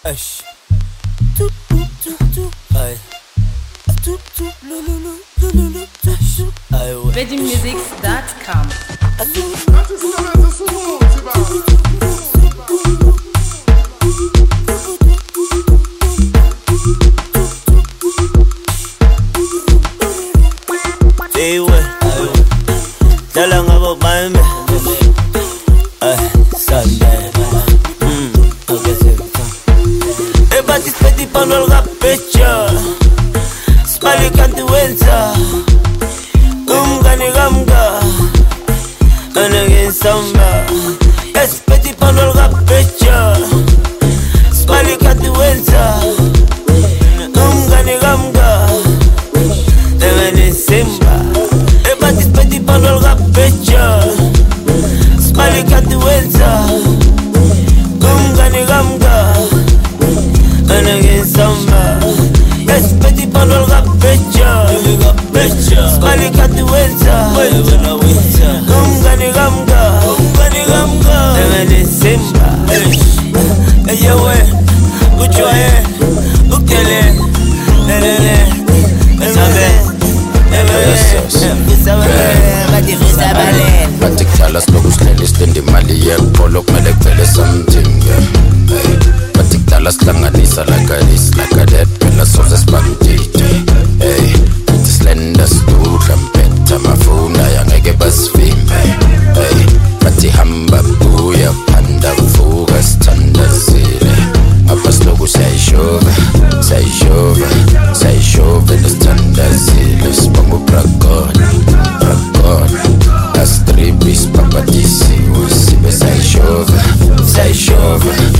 Ash. Aye. VeggieMusics.com. Dala ngabo bami Sunday Everybody spedi panol rapecha Spali kanti wenza Umgani gamga Anagin samba Spedi panol rapecha Spali kanti wenza Umgani gamga Deveni simba Everybody spedi panol rapecha Spali kanti wenza Umgani gamga Anagin samba Spedi panol rapecha Spali kanti wenza Umgani gamga Deveni simba Eyewe Uchoye Ukele Lelele Batik talas lokusnelis tindi mali yepolo kumele kuvele something Batik talas hlanganisa like a dead phela soze sibangitite Ithi slender sidudla mpetha amafuna yangeke basivimbe Bathi hamba buya phanda vuka sithandazile Ngapha siloku siyayishova nesithandazile sibonga ubragon Astribis papadisiwe sibe sayishova